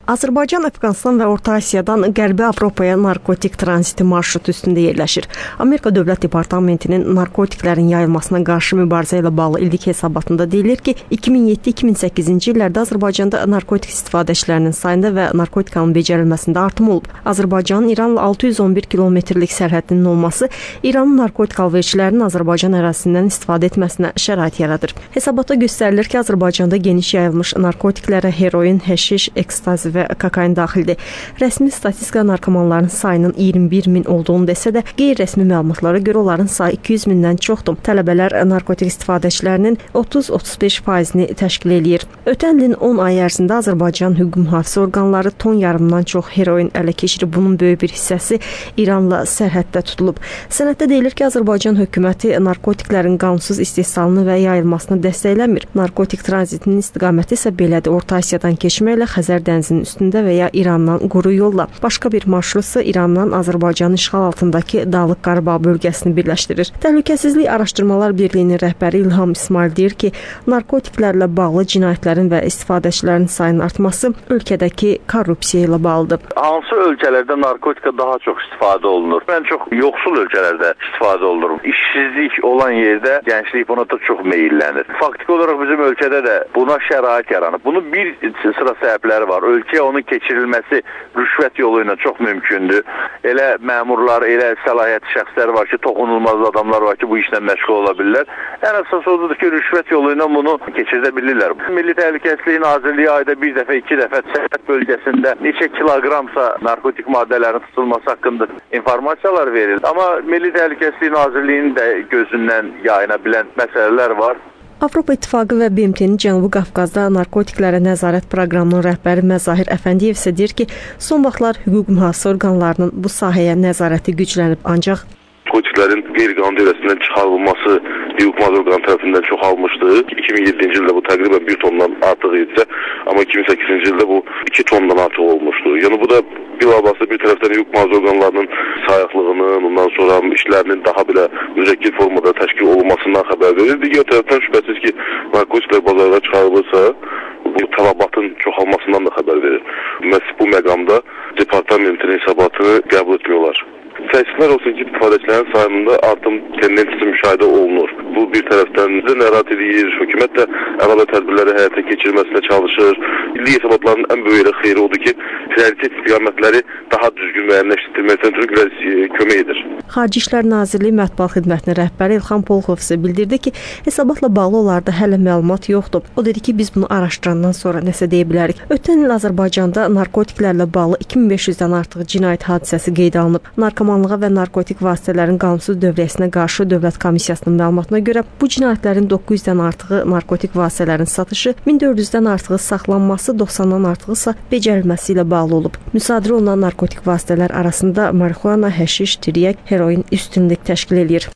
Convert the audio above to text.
Azərbaycan, Əfqanistan və Orta Asiyadan Qərbi Avropaya narkotik tranziti marşrutu üstündə yerləşir. Amerika Dövlət Departamentinin narkotiklərin yayılmasına qarşı mübarizə ilə bağlı illik hesabatında deyilir ki, 2007-2008-ci illərdə Azərbaycanda narkotik istifadəçilərinin sayında və narkotikanın becərilməsində artım olub. Azərbaycanın İranla 611 kilometrlik sərhədinin olması İranın narkotik alverçilərinin Azərbaycan ərazisindən istifadə etməsinə şərait yaradır. Hesabata göstərilir ki, Azərbaycanda geniş yayılmış narkotiklərə heroin, həşiş, ekstazi və kokain daxildir. Rəsmi statistika narkomanların sayının 21 min olduğunu desə də, qeyri-rəsmi məlumatlara görə onların sayı 200 mindən çoxdur. Tələbələr narkotik istifadəçilərinin 30-35%-ni təşkil eləyir. Ötən ilin 10 ay ərzində Azərbaycan hüquq mühafizə orqanları ton yarımdan çox heroin ələ keçirib. Bunun böyük bir hissəsi İranla sərhəddə tutulub. Sənəddə deyilir ki, Azərbaycan hökuməti narkotiklərin qanunsuz istehsalını və yayılmasını dəstəkləmir. Narkotik tranzitinin istiqaməti isə belədir. Orta Asiyadan keçməklə Xəzər dənizinin üstündə və ya İrandan quru yolla. Başqa bir marşrutsa İrandan Azərbaycanın işğal altındakı Dağlıq Qarabağ bölgəsini birləşdirir. Təhlükəsizlik Araşdırmalar Birliyinin rəhbəri İlham İsmail deyir ki, narkotiklərlə bağlı cinayətlərin və istifadəçilərin sayının artması ölkədəki korrupsiya ilə bağlıdır. Hansı ölkələrdə narkotika daha çox istifadə olunur? Ən çox yoxsul ölkələrdə istifadə olunur. İşsizlik olan yerdə gənclik buna da çox meyillənir. Faktiki olaraq bizim ölkədə də buna şərait yaranıb. Bunun bir sıra səbəbləri var. Ölkəyə onun keçirilməsi rüşvət yolu ilə çox mümkündür. Elə məmurlar, elə səlahiyyətli şəxslər var ki, toxunulmaz adamlar var ki, bu işlə məşğul ola bilirlər. Ən əsas odur ki, rüşvət yolu ilə bunu keçirdə bilirlər. Milli Təhlükəsizlik Nazirliyi ayda bir dəfə, 2 dəfə sərhəd bölgəsində neçə kiloqramsa narkotik maddələrin tutulması haqqında informasiyalar verir. Amma Milli Təhlükəsizlik Nazirliyinin də gözündən yayına bilən məsələlər var. Avropa İttifaqı və BMT-nin Cənubi Qafqazda narkotiklərə nəzarət proqramının rəhbəri Məzahir Əfəndiyev isə deyir ki, son vaxtlar hüquq mühafizə orqanlarının bu sahəyə nəzarəti güclənib, ancaq narkotiklərin qeyri-qanuni dövləsindən çıxarılması hüquq mühafizə orqanı tərəfindən çoxalmışdı. 2007-ci ildə bu təqribən 1 tondan artıq idisə, amma 2008-ci ildə bu 2 tondan artıq olmuşdu. Yəni bu da bilavasitə bir tərəfdən hüquq mühafizə orqanlarının sayıqlığının, ondan sonra işlərinin daha belə müzəkkir formada təşkil olunmasından xəbər verir. Digər tərəfdən şübhəsiz ki, narkotiklər bazara çıxarılırsa, bu tələbatın çoxalmasından da xəbər verir. Məhz bu məqamda departamentin hesabatını qəbul etmiyorlar. Təəssüflər olsun ki, istifadəçilərin sayında artım tendensiyası müşahidə olunur. Bu bir tərəfdən nəzarət edir, hökumət də əlavə tədbirləri həyata keçirməsinə çalışır. İllik hesabatların ən böyük xeyri odur ki, prioritet istiqamətləri daha düzgün müəyyənləşdirilməsinə kömək edir. Xarici İşlər Nazirliyi Mətbuat Xidmətinin rəhbəri İlham Polxov isə bildirdi ki, hesabatla bağlı olarda hələ məlumat yoxdur. O dedi ki, biz bunu araşdırandan sonra nəsə deyə bilərik. Ötən il Azərbaycanda narkotiklərlə bağlı 2500-dən artıq cinayət hadisəsi qeydə alınıb. Narkomanlığa və narkotik vasitələrin qanunsuz dövriyyəsinə qarşı Dövlət Komissiyasının məlumatına görə bu cinayətlərin 900-dən artığı narkotik vasitələrin satışı, 1400-dən artığı saxlanması, 90-dan artığı isə becərilməsi ilə bağlı olub. Müsadirə olunan narkotik vasitələr arasında marixuana, həşiş, tiryək, heroin üstünlük təşkil edir.